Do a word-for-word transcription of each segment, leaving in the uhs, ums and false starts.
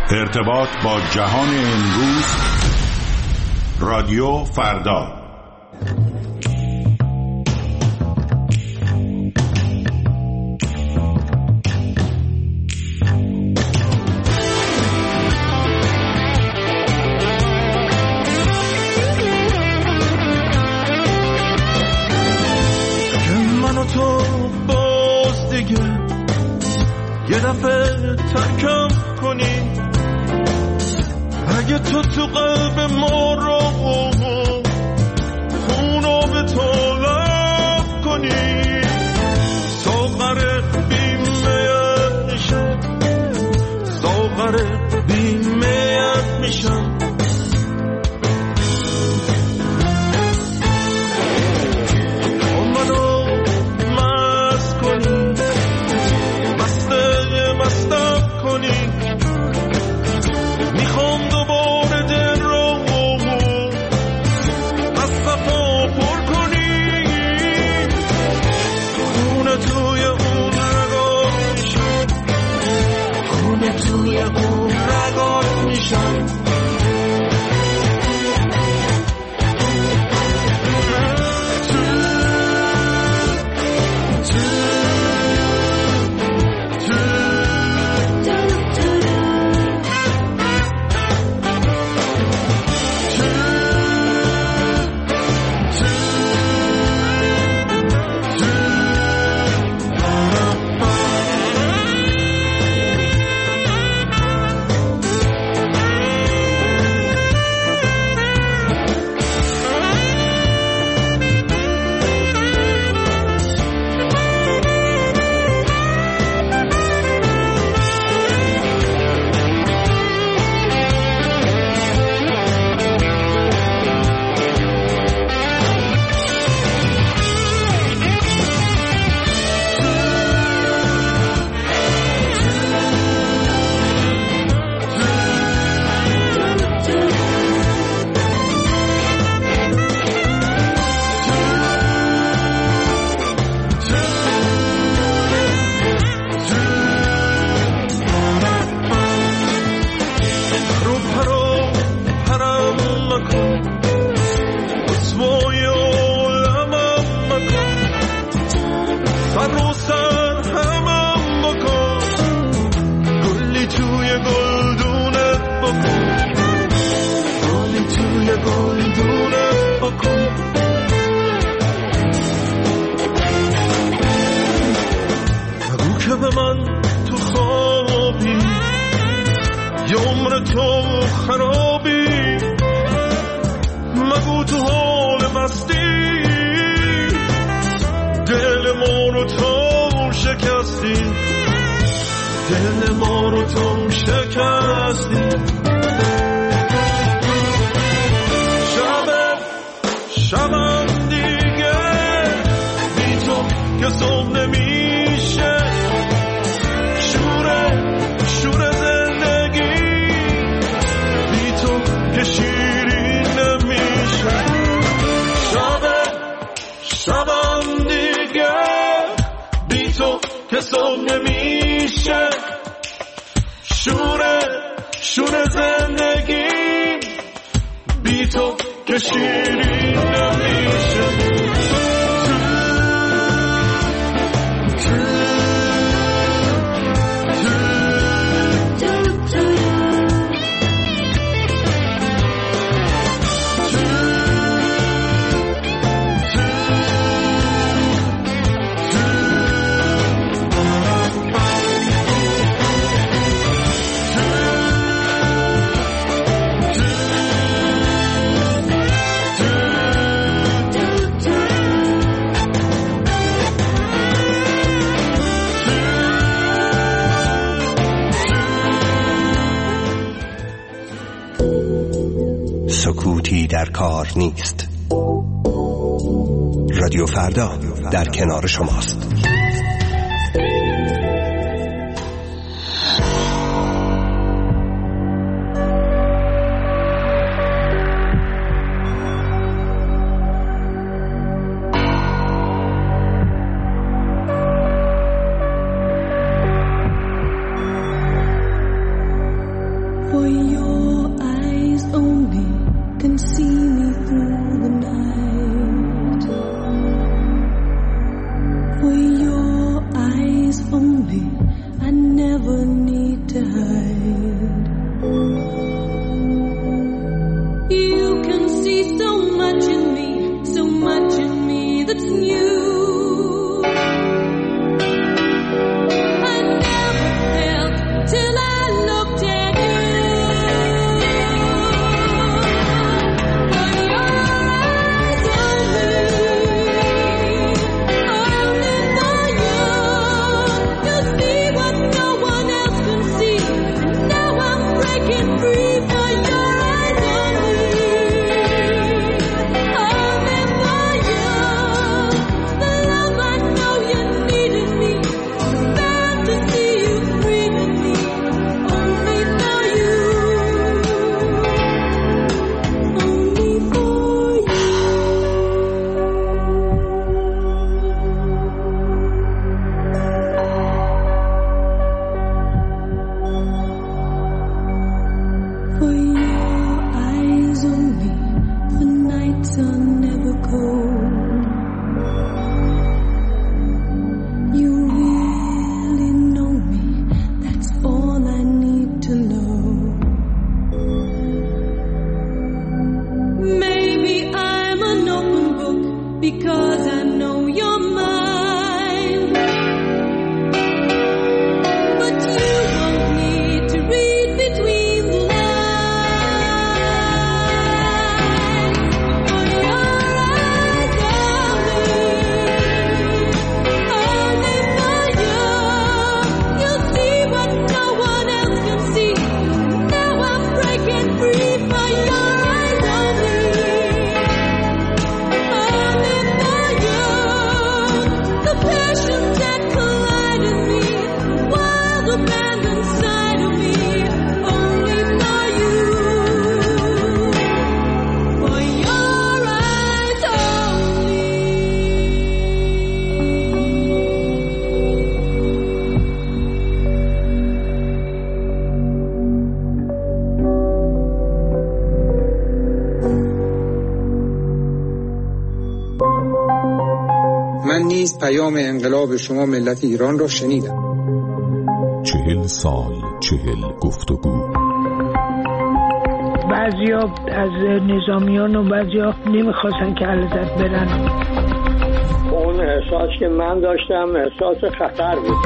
ارتباط با جهان امروز، رادیو فردا. من و تو باز دیگه یه دفعه ترکم کنی، اگه تو تو قلب ما رو خونو به طلب کنی، ساغر بیمیت میشم، ساغر بیمیت میشم. منو مست کنی، مسته مستم کنی، میخوام دوباره دل رو از صفا پر کنی، خونه توی اون رگات میشم، خونه توی اون رگات میشم. سکوتی در کار نیست. رادیو فردا در کنار شماست. نیز پیام انقلاب شما ملت ایران را شنیدم. چهل سال چهل گفتگو. بعضیا از نظامیان و بعضیا نمیخواستن که علازت برن. اون احساس که من داشتم احساس خطر بود.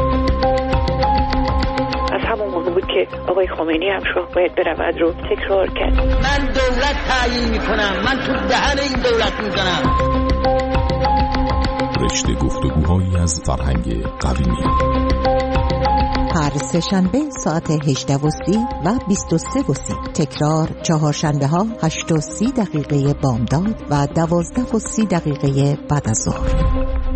از همون موقع بود که آقای خمینی هم شاه باید برود رو تکرار کرد. من دولت تعیین میکنم، من تو دهن این دولت میزنم. رشته گفتگوهایی از فرهنگ قومی. هر سه شنبه ساعت هجده و سی و بیست و سه و سی. تکرار چهارشنبه ها هشت و سی دقیقه بامداد و دوازده و سی دقیقه بعد از ظهر.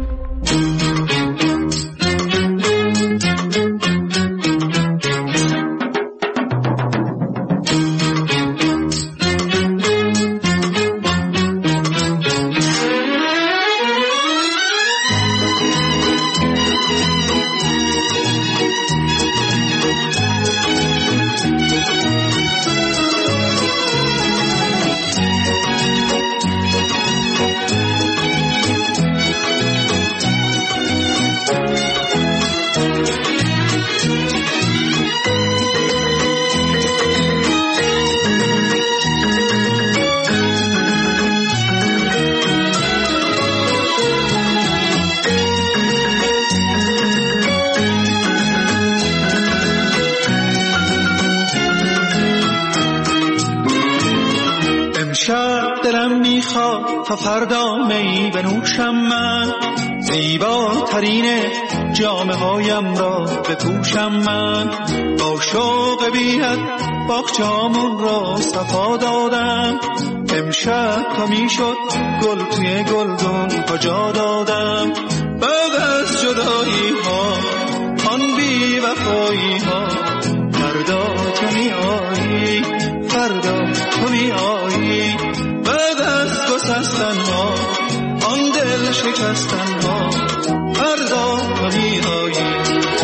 دلم میخواد تا فردا می بنوشم من، زیباترین جامه هایم را بپوشم من. با شوق بی‌حد باغچه‌مون را صفا دادم، امشب تا میشد گل توی گلدون کجا دادم. بعد از جدایی ها آن بی وفایی ها، فردا تو می آیی، فردا تو می آیی. بعد از گسستن ها آن دل شکستن ها، فردا تو می آیی.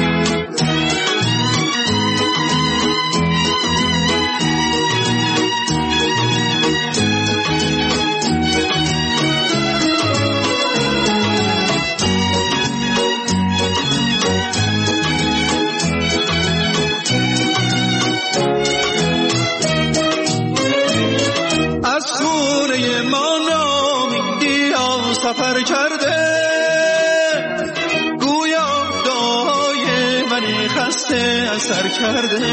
سفر کرده گویا دعای من خسته اثر کرده.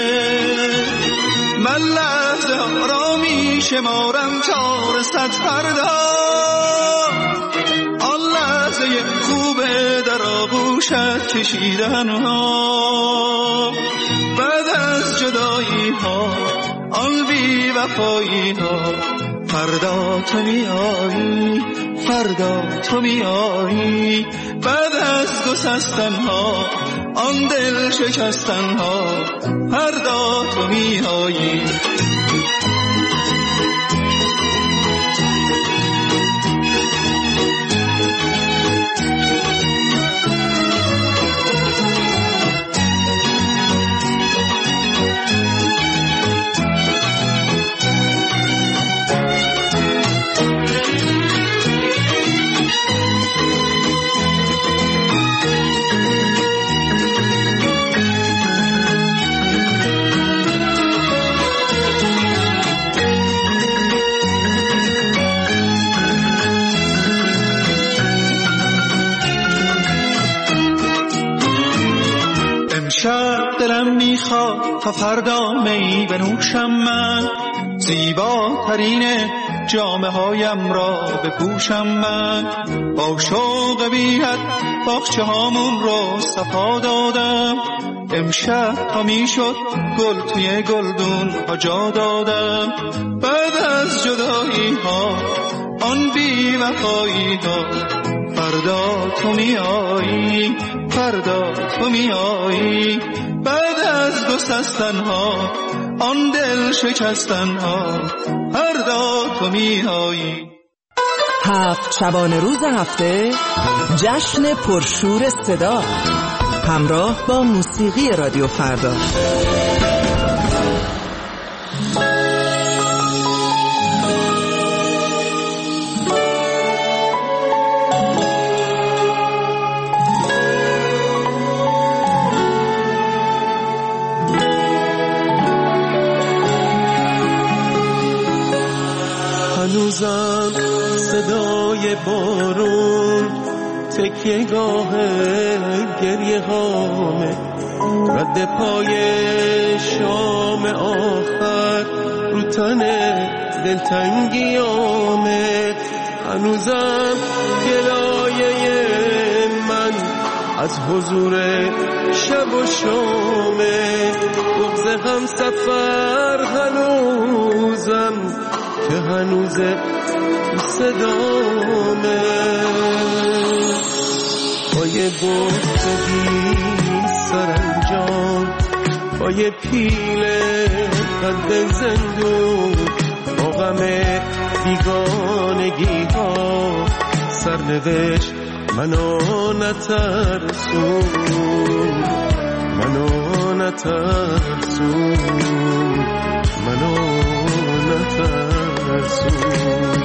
من لحظه را می شمارم چار صد فردا، آن لحظه خوبه در آغوشت کشیدن ها. بعد از جدایی ها آن بی وفایی ها، فردا تو می آیی، فردا تو می آیی. بعد از گسستن ها آن دل شکستن ها، فردا تو می آیی. شب دلم میخواد تا فردا می بنوشم من، زیباترین جامه هایم را بپوشم من. با شوق بی‌حد باغچه هامون را صفا دادم، امشب تا میشد گل توی گلدون ها جا دادم. بعد از جدایی ها آن بی وفایی ها، فردا تو می آیی، فردا تو می آیی. بعد از گسستن ها آن دل شکستن ها، فردا تو می آیی. هفت شبانه روز هفته جشن پرشور صدا همراه با موسیقی رادیو فردا. هنوزم صدای بارون تکیه گاه گریه هامه، رد پای شام آخر رو تن دلتنگیامه. هنوزم گلایه من از حضور شب و شامه، بغض هم سفر هنوزم که هنوز صدامه. با یه گفت و بی سرانجام، با یه پیل قد زندون، با غم بیگانگی ها سرنوشت منو نترسون، منو نترسون، منو نترسون.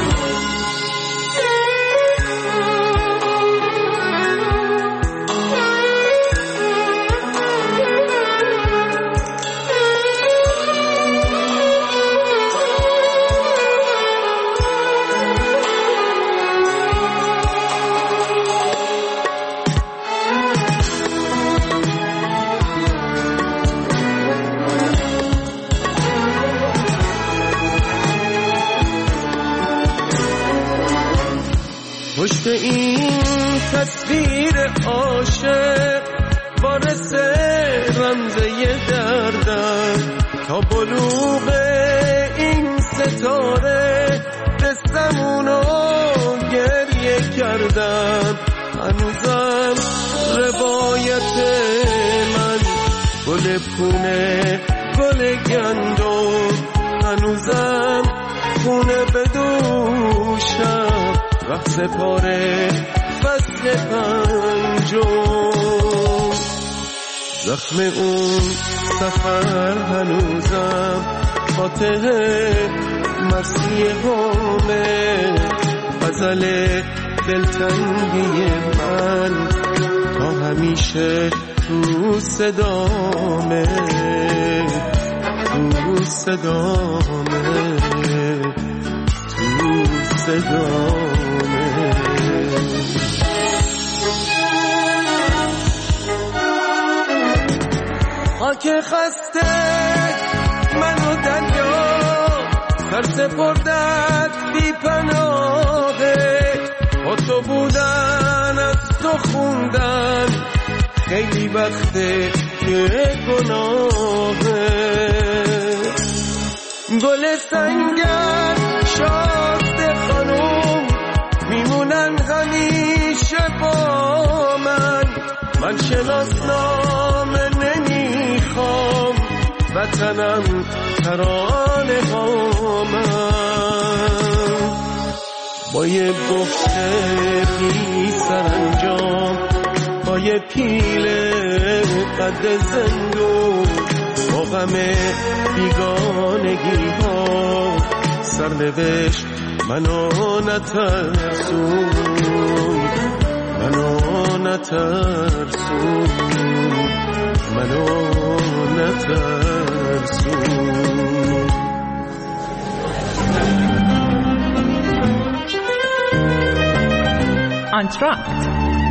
پشت این تصویر عاشق وارث رمزه دردم، تا بلوغ این ستاره دستمونو گریه کردم. هنوزم روایت من گل پونه گل گندم، هنوزم خونه بدوشم رقص پاره فصل پنجم. زخم اون سفر هنوزم فاتح مرسی همه، غزل دلتنگی من تا همیشه تو صدامه، تو صدامه، تو صدامه. خاک خسته منو دریا ترس بردت بی پناهه، با تو بودن از تو خوندن خیلی وقته که گناهه. گل سنگر شاست خانوم میمونن همیشه با من، من شناسنامه نمیخوام وطنم ترانه ها من. با یه گفته بی سرانجام، با یه پیل قد زندون، با غم بیگانگی ها سرنوشت منو نترسون، منو نترسون، منو نترسون. انتراکت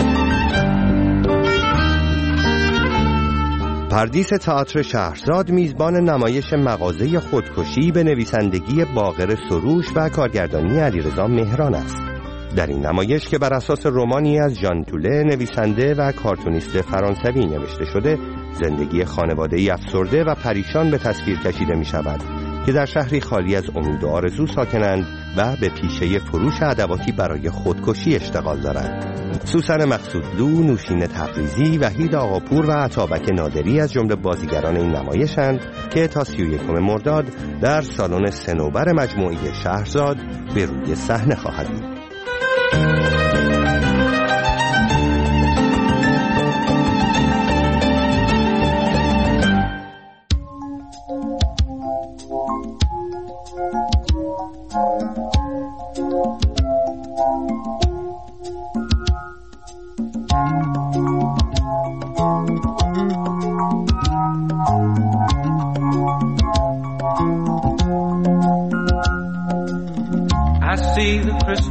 پردیس تئاتر شهرزاد میزبان نمایش مغازه خودکشی به نویسندگی باقر سروش و کارگردانی علیرضا مهران است. در این نمایش که بر اساس رمانی از ژان توله نویسنده و کارتونیست فرانسوی نوشته شده، زندگی خانواده‌ای افسرده و پریشان به تصویر کشیده می شود که در شهری خالی از امید و آرزو ساکنند و به پیشه فروش ادواتی برای خودکشی اشتغال دارند. سوسن مقصودلو، نوشین تبریزی، وحید آقاپور و عطابک نادری از جمله بازیگران این نمایشند که تا سی و یکم مرداد در سالن صنوبر مجموعه شهرزاد به روی صحنه خواهد بود.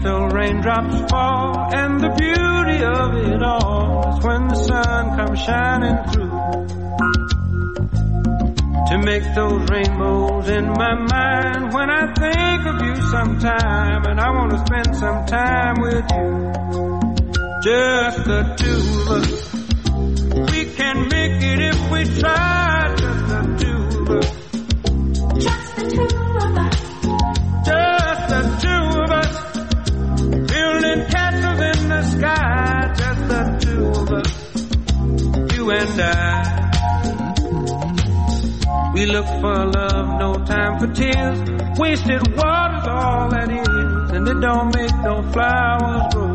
make those raindrops fall. And the beauty of it all is when the sun comes shining through to make those rainbows in my mind. When I think of you sometime, and I want to spend some time with you, just the two of us. We can make it if we try, just the two of us. Just the two of us. Just the two of us. Building castles in the sky, just the two of us. You and I. We look for love, no time for tears. Wasted water's all that is, and it don't make no flowers grow.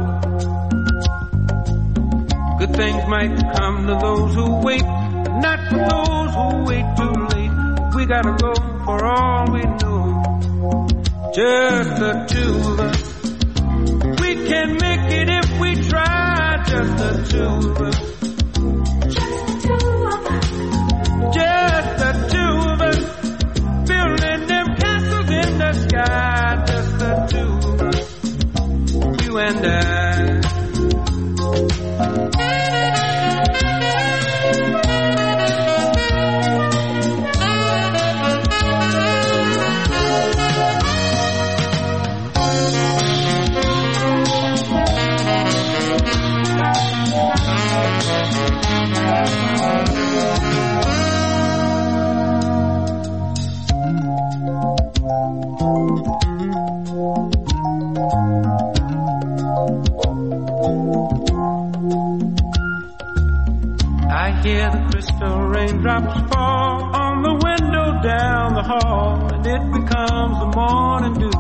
Good things might come to those who wait, but not for those who wait too late. We gotta go for all we know. Just the two of us. We can make it if we try. Just the two of us. Just the two of us. Just the two of us. Building them castles in the sky. Just the two of us. You and I. Hear the crystal raindrops fall on the window down the hall, and it becomes the morning dew.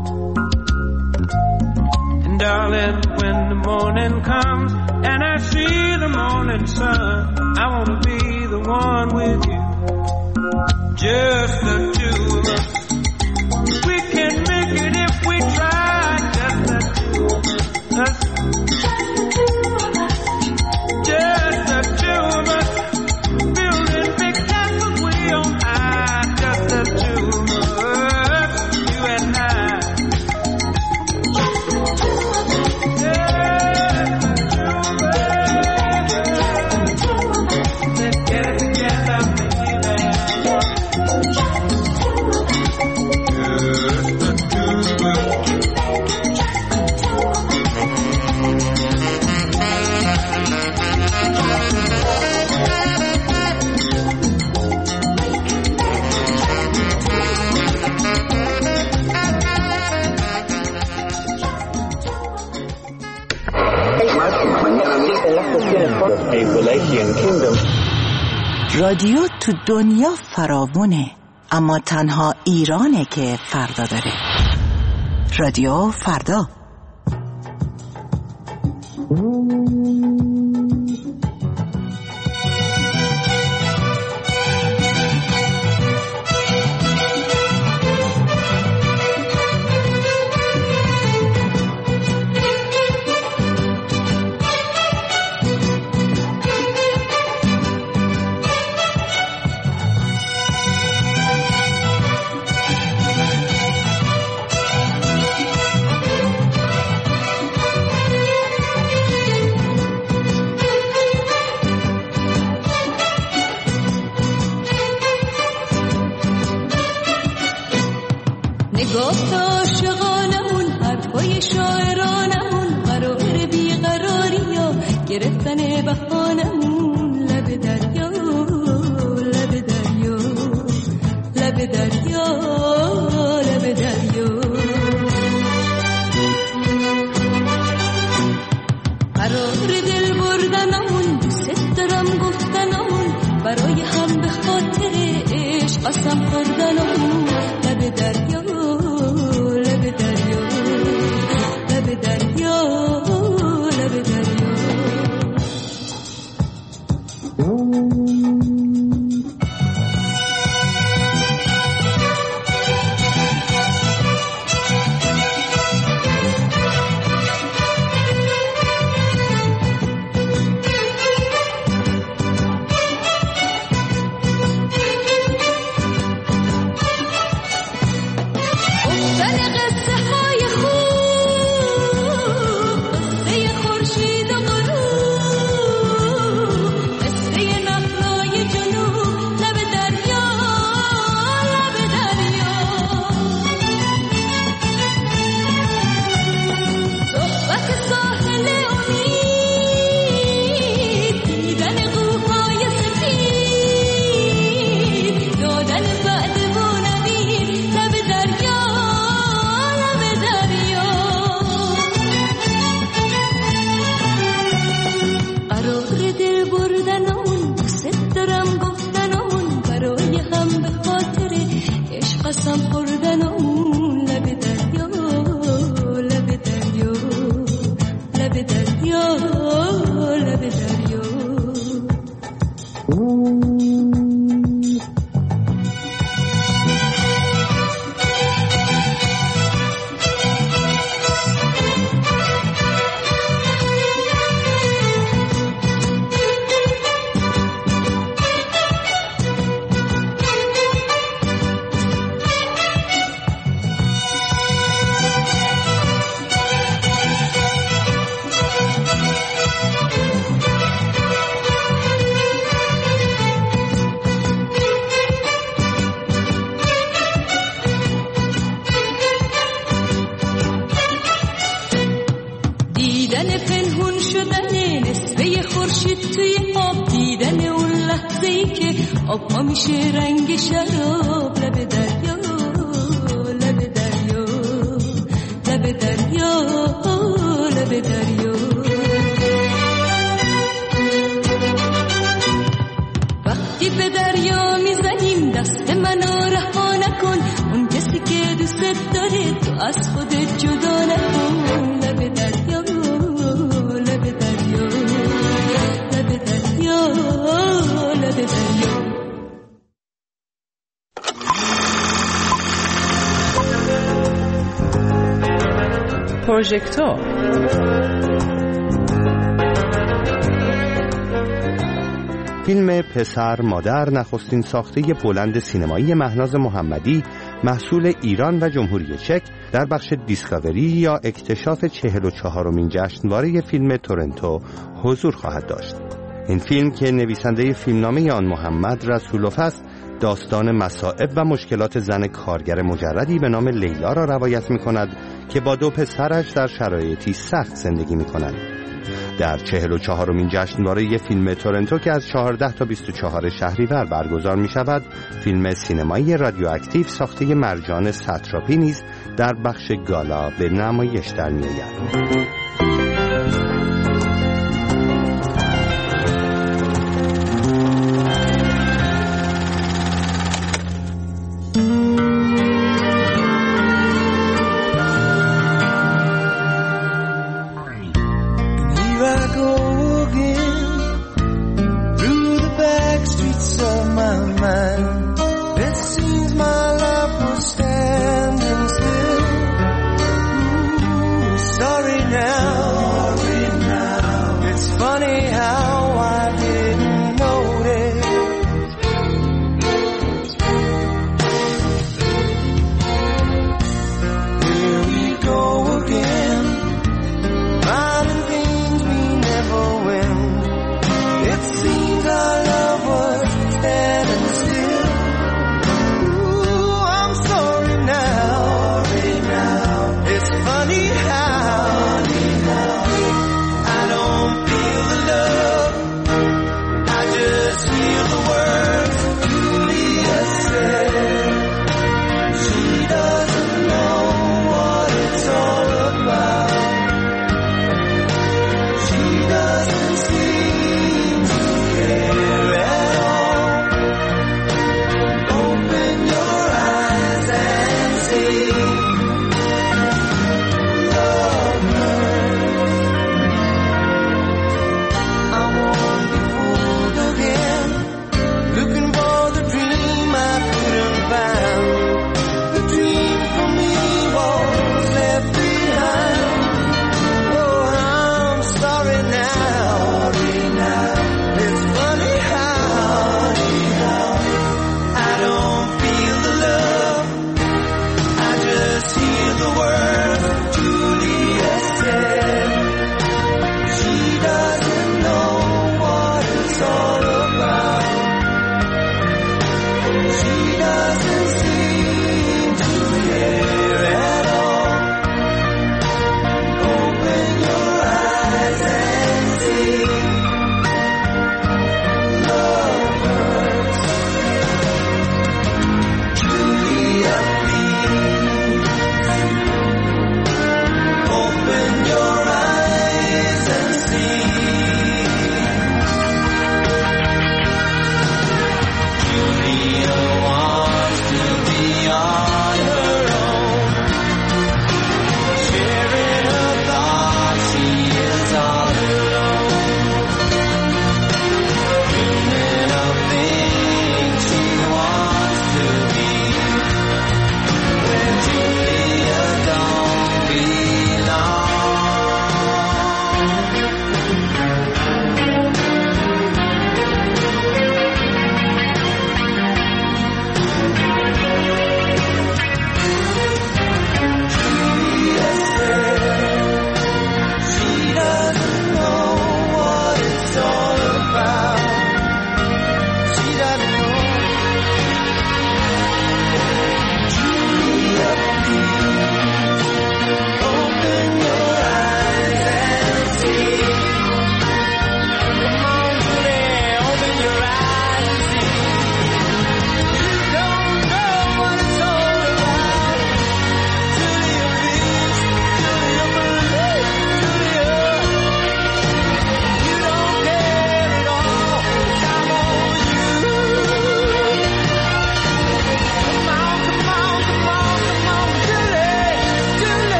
And darling, when the morning comes and I see the morning sun, I want to be the one with you. Just the two of us. We can make it if we try. Just the two of us. Just the two of us. Building big castles way on high. Just the two of us. You and I. Just the two of us. Just the two of us. Let's get it together, baby. Just the two of us. Just the two of us. رادیو تو دنیا فراوونه، اما تنها ایرانه که فردا داره. رادیو فردا. نگاه عاشقانمون، حرفای شاعرانمون، قرار بیقراری ها گرفتن بهانمون. لب دریا، لب دریا، لب دریا، لب دریا. قرار دل بردنمون، دوست دارم گفتنمون، برای هم به خاطر عشق قسم خوردنمون. لب دریا، لب دریا، لب دریا، لب دریا. قسم خوردن اون لب دریا لب دریا لب دریا لب دریا آب ها میشه رنگ شراب لب دریا لب دریا لب دریا لب دریا وقتی به دریا میزنیم دست منو رها نکن اون کسی که دوست داره تو از خودت جدا نکن لب دریا لب دریا لب دریا لب دریا پروژکتور فیلم پسر مادر نخستین ساخته بلند سینمایی مهناز محمدی محصول ایران و جمهوری چک در بخش دیسکاوری یا اکتشاف چهل و چهارمین جشنواره فیلم تورنتو حضور خواهد داشت. این فیلم که نویسنده فیلمنامه آن محمد رسولوف است داستان مصائب و مشکلات زن کارگر مجردی به نام لیلا را روایت می کند که با دو پسرش در شرایطی سخت زندگی می کنند. در چهل و چهارمین جشنواره فیلم تورنتو که از چهارده تا بیست و چهار شهریور برگزار می شود، فیلم سینمایی رادیواکتیو ساخته مرجان ستراپی نیز در بخش گالا به نمایش در می آید.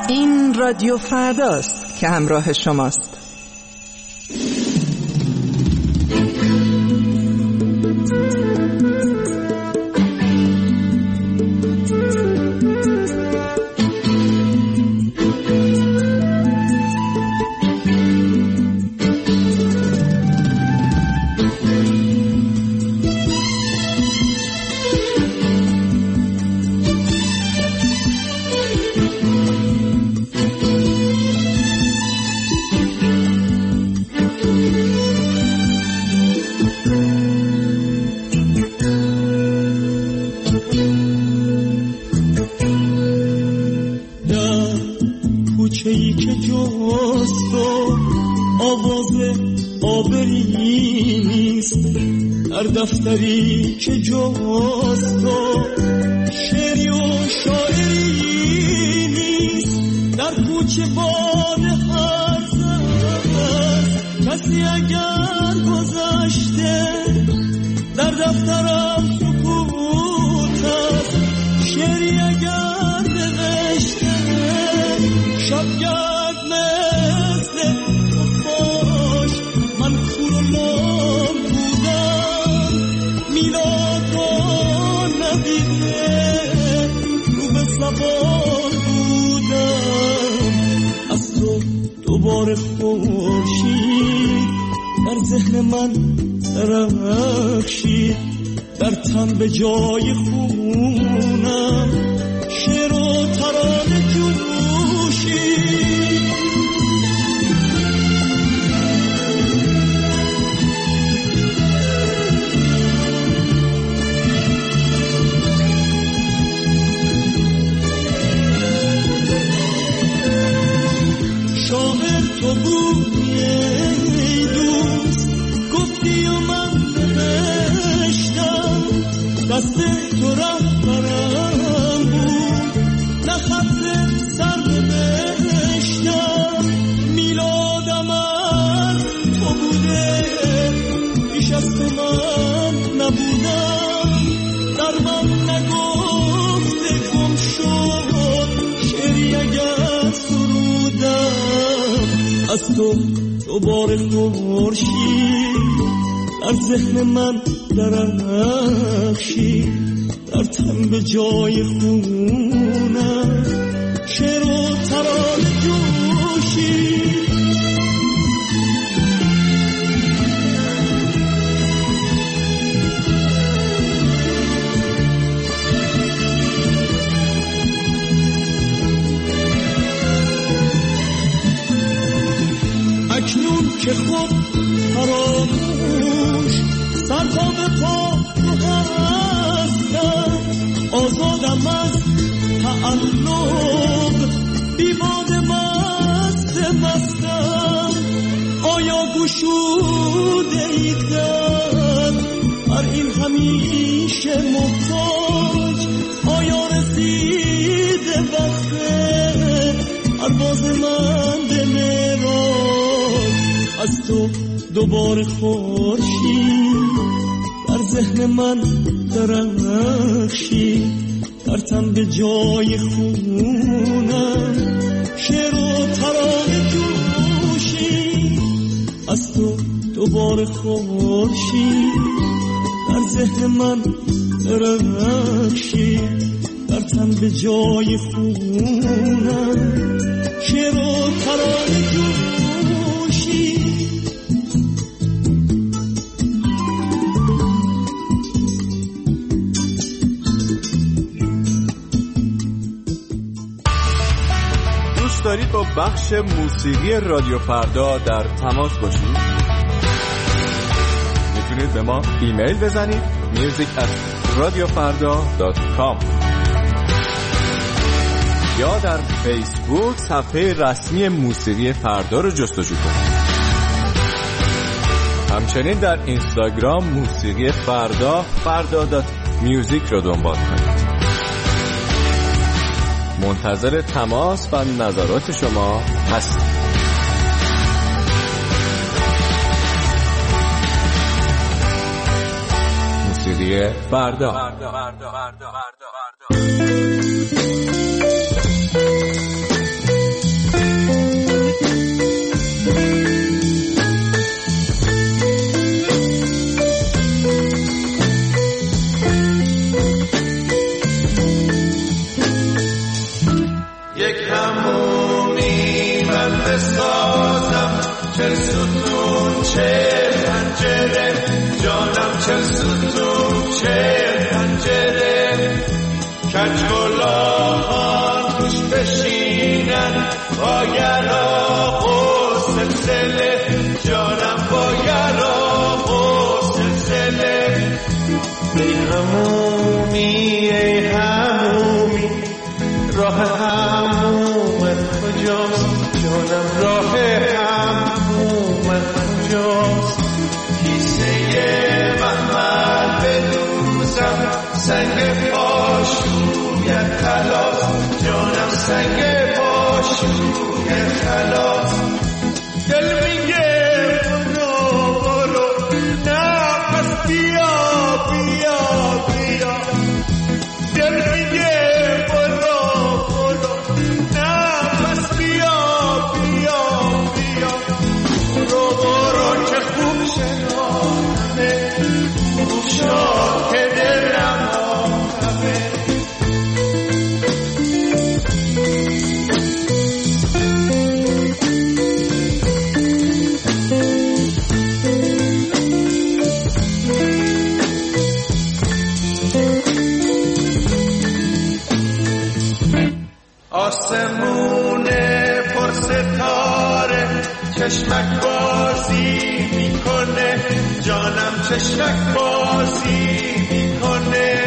این رادیو فرداست که همراه شماست. دفتری که جاست و شعری و شاعری نیست، در کوچه باد هر زد کسی اگر گذشته، در دفترم سکوت است شعری اگر نوشته، شبگرد مثل خفاش من کورلام میلاد را ندیده رو به سوار بودم، از تو دوباره خورشید در ذهن من درخشید، در تن به جای خونم شعر و ترانه جوشید. شاعر تو بودی ای دوست، گفتی و من نوشتم، دست تو رهبرم بود، نه خط سر نوشتم، میلادم از تو بوده، پیش از تو من نبودم، در من نگفته گم شد شعری اگر از تو دوباره خورشید در ذهن من درخشید، در تن به جای خونم شعر و ترانه جوشید. اکنون که خود فراموش سرپا به پا هستم، آزادم از تعلق بیباد مست مستم، آیا گشوده ایدن بر این همیشه محتاج، آیا رسیده وقت پرواز من به معراج، از تو دوباره خورشید در ذهن من درخشید، در تن به جای خونم شعر و ترانه جوشید، از تو دوباره خورشید در ذهن من درخشید، در تن به جای خونم شعر و ترانه جوشید. دوست دارید با بخش موسیقی رادیو فردا در تماس باشید؟ میتونید به ما ایمیل بزنید music at radiofarda dot com یا در فیسبوک صفحه رسمی موسیقی فردا رو جستجو کنید. همچنین در اینستاگرام موسیقی فردا فردا دات میوزیک رو دنبال کنید. منتظر تماس و نظرات شما هستم. موسیقی فردا. فردا. فردا. فردا. فردا. من با یراق و سلسله جانم با یراق و سلسله ای همومی ای همومی راه همومت کجاست جانم راه همومت کجاست کیسه محمل بدوزم سنگ پاشویت خلاص جانم سنگ پاشویت خلاص دل میگه برو برو نه پس بیا بیا بیا دل میگه برو برو نه پس بیا بیا بیا برو برو که خوب شنانمه خوب شد که دلم آمه آسمون پر ستاره چشمک بازی میکنه جانم چشمک بازی میکنه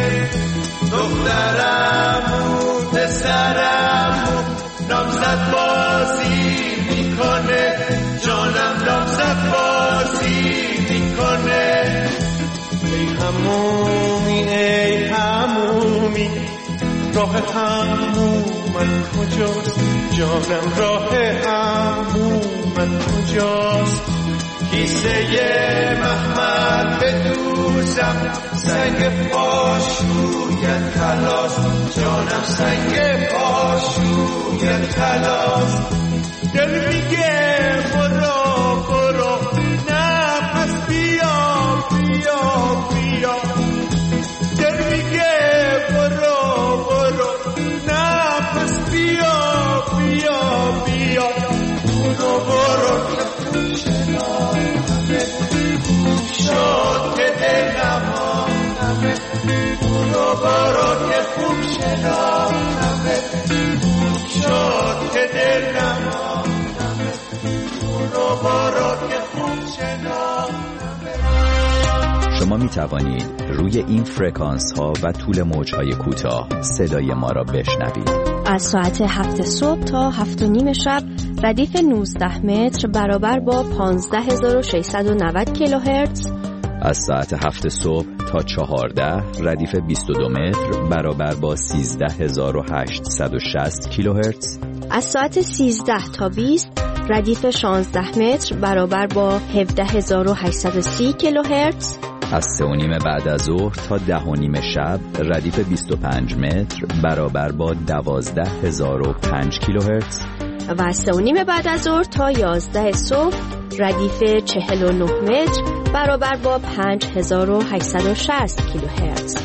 دخترمو پسرمو نامزد بازی میکنه جانم نامزد بازی میکنه ای همومی ای همومی راه همومت کجاست جانم راه همومت کجاست کیسه محمل بدوزم سنگ پاشویت خلاص جانم سنگ پاشویت خلاص دل میگه برو برو نه پس بیا بیا بیا دل میگه برو برو نه پس بیا بیا بیا برو برو که خوب شنانمه خوب شد که دلم آمنمه برو برو که خوب شنانمه خوب شد که دلم آمنمه برو برو که خوب شنانمه. شما می توانید روی این فرکانس ها و طول موج های کوتاه صدای ما را بشنوید. از ساعت هفت صبح تا هفت و نیم شب ردیف نوزده متر برابر با پانزده هزار و ششصد و نود کیلوهرتز. از ساعت هفت صبح تا چهارده ردیف بیست و دو متر برابر با سیزده هزار و هشتصد و شصت کیلوهرتز. از ساعت سیزده تا بیست ردیف شانزده متر برابر با هفده هزار و هشتصد و سی کیلوهرتز. از سه و نیم بعد از ظهر تا ده و نیم شب ردیف بیست و پنج متر برابر با دوازده هزار و پنج کیلوهرتز. و از سه و نیم بعد از ظهر تا یازده صبح ردیف چهل و نه متر برابر با پنج هزار و هشتصد و شصت کیلوهرتز.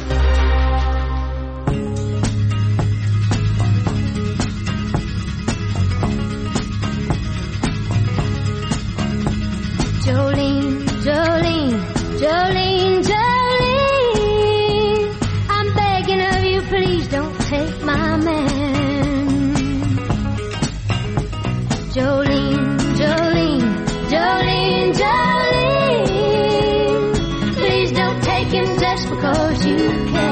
Jolene, Jolene, Jolene, Jolene, I'm begging of you, please don't take my man. Jolene, Jolene, Jolene, Jolene, please don't take him just because you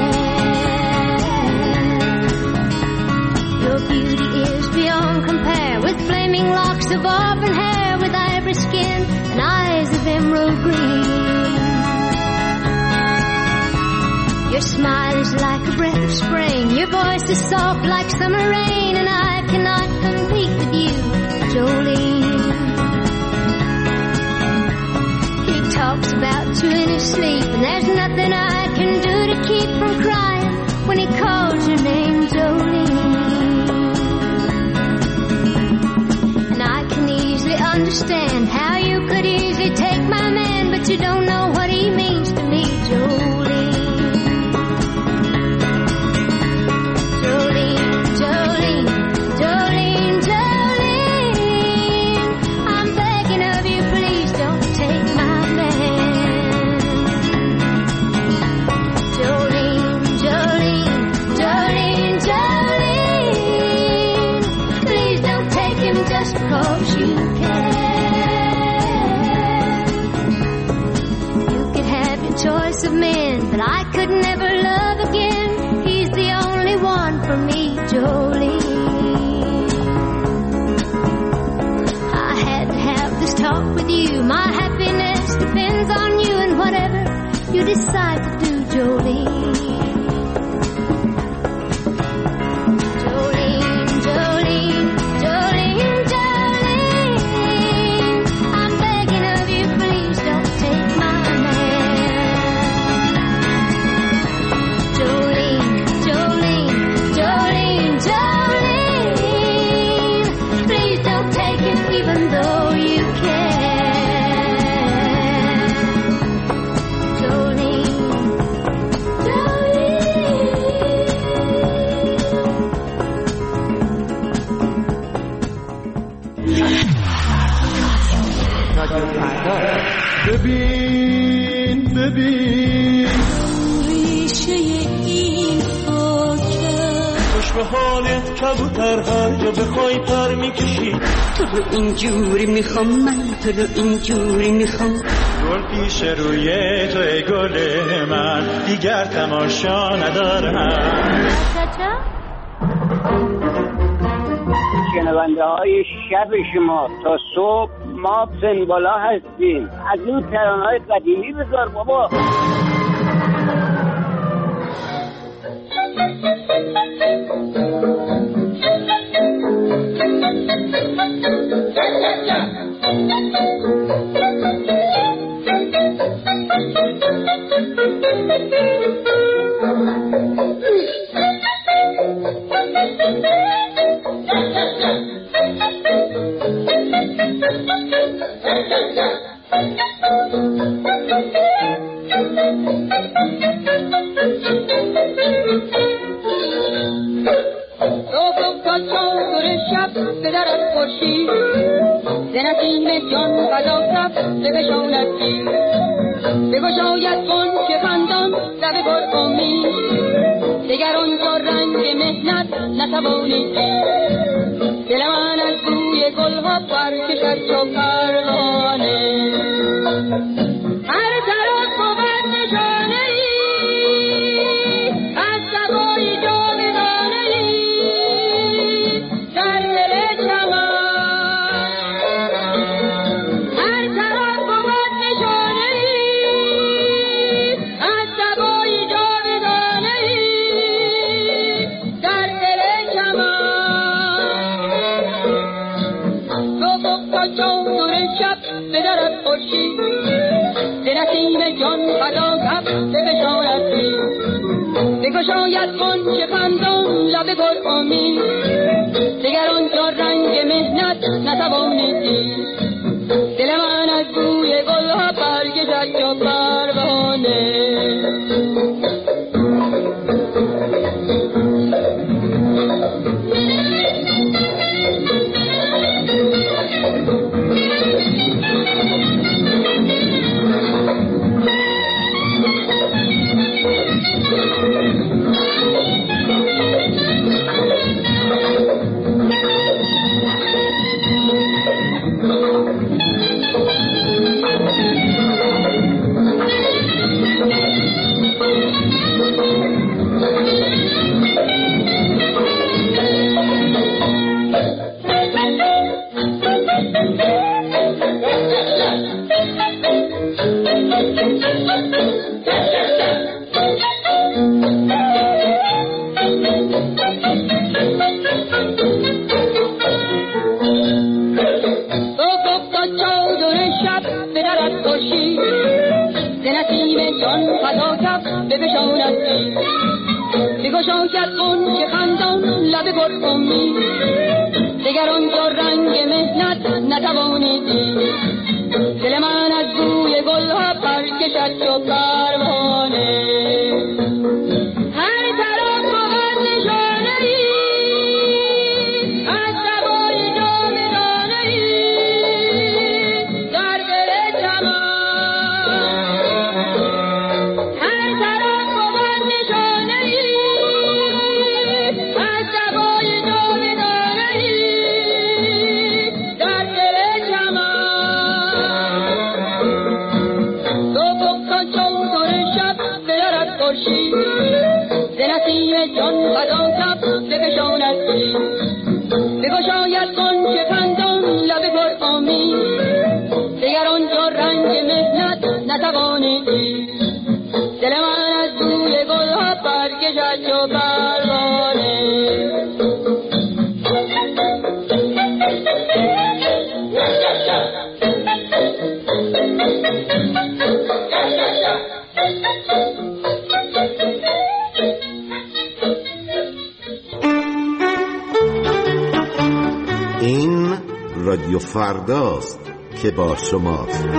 can. Your beauty is beyond compare with flaming locks of auburn hair, with ivory skin and eyes of emerald green. Your smile is like a breath of spring, your voice is soft like summer rain, and I cannot compete with you, Jolene. He talks about you in his sleep, and there's nothing I can do to keep from crying when he calls your name, Jolene. And I can easily understand how you could easily take my man, but you don't know what he means to me, Jolene. Don't take of men that I could never love again. He's the only one for me, Jolene. I had to have this talk with you. My happiness depends on you and whatever you decide to do, Jolene. ببین ببین ریشه این خاکه خوش به حالت کبوتر هر جا بخوای پر میکشی. تو رو اینجوری میخوام من، تو رو اینجوری میخوام. گل پیش روی تو ای گل من، دیگر تماشا ندارم. شنونده های شب شما تا صبح ما سنبالا هستیم. از این ترانه‌های قدیمی بذار بابا. بگشاید قنچه خندان لب پر امید دیگر آنجا رنگ مهنت نتوانید دل من از بوی گلها برکشد چو پروانه این رادیو فرداست که با شماست.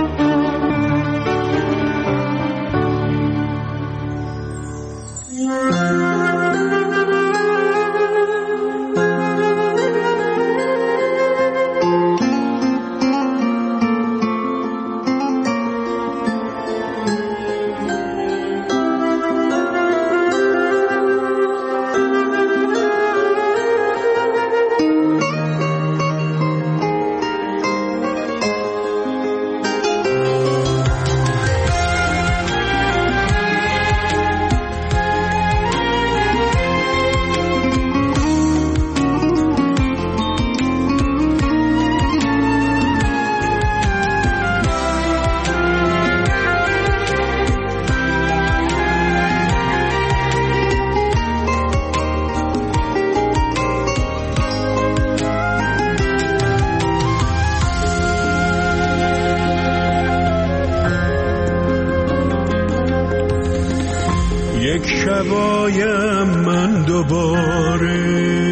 شبایم من دوباره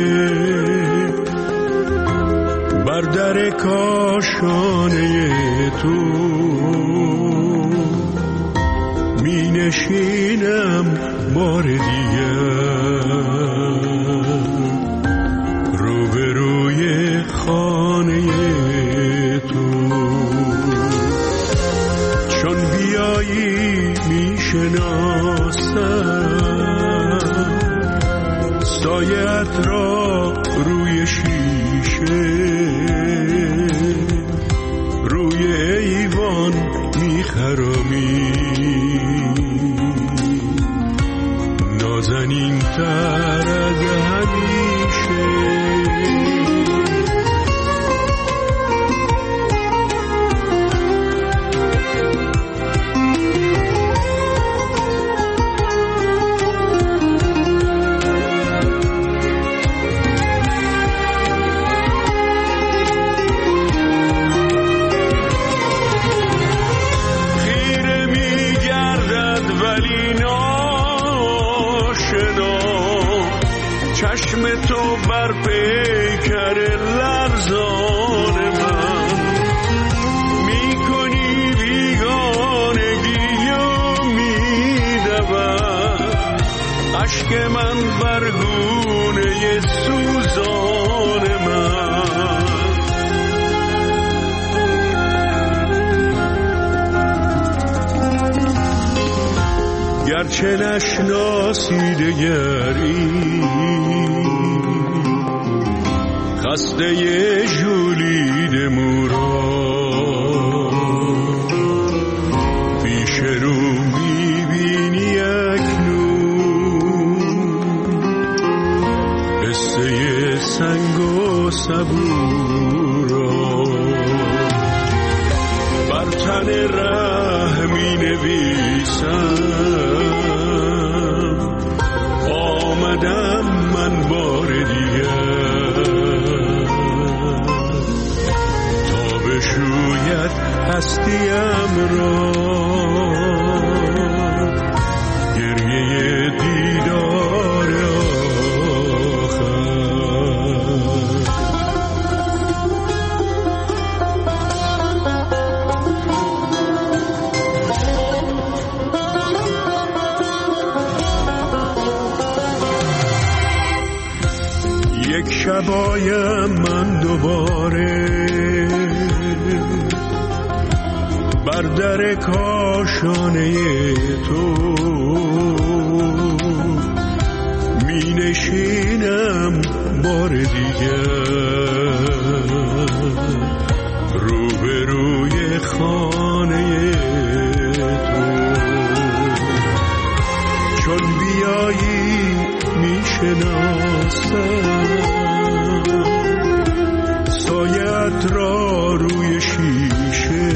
بر در کاشانه تو می نشینم بار دیگر روبروی خانه تو چون بیایی می شناسم سایت را روی شیشه روی ایوان میخرامی نازنین تر از همیشه چشم تو بر پیکر لرزان من میکنی بیگانگی و میدود عشق من بر گونه سوزان من گرچه نشناسی دگری خسته ژولید مورا پیش رو میبینی اکنون قصه سنگ و صبورا بر تن ره می نویسم آمدم من بار دیگر تا بشوید هستیم را گریه دیدار آخر یک شبایم من دوباره بر در کاشانه تو می نشینم بار دیگر روبروی خانه تو چون بیایی می شناسم خط را روی شیشه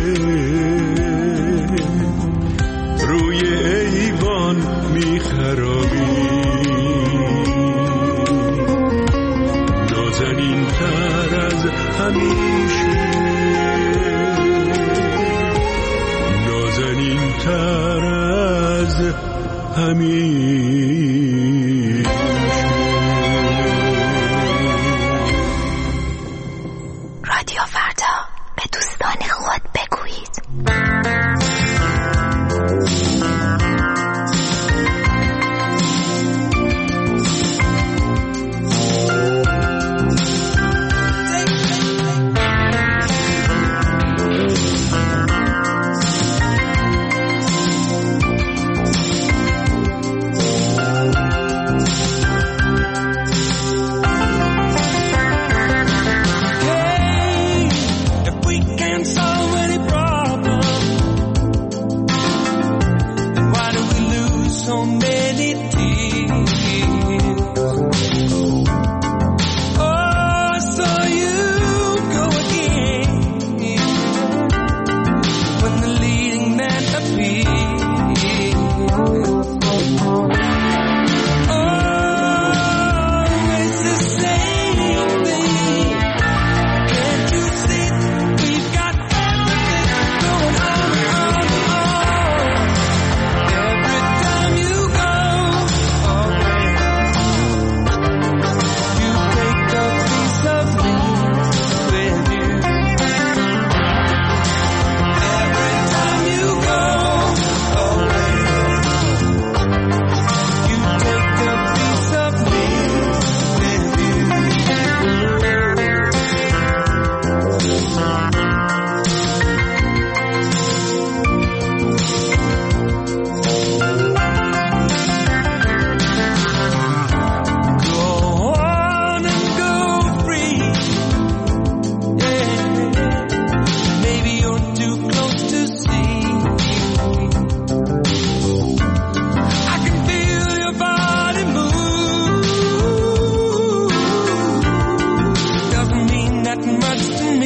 روی ایوان میخرابی نازنین تر از همیشه نازنین تر از همیشه. رادیو فردا، به دوستان خود بگویید. Much to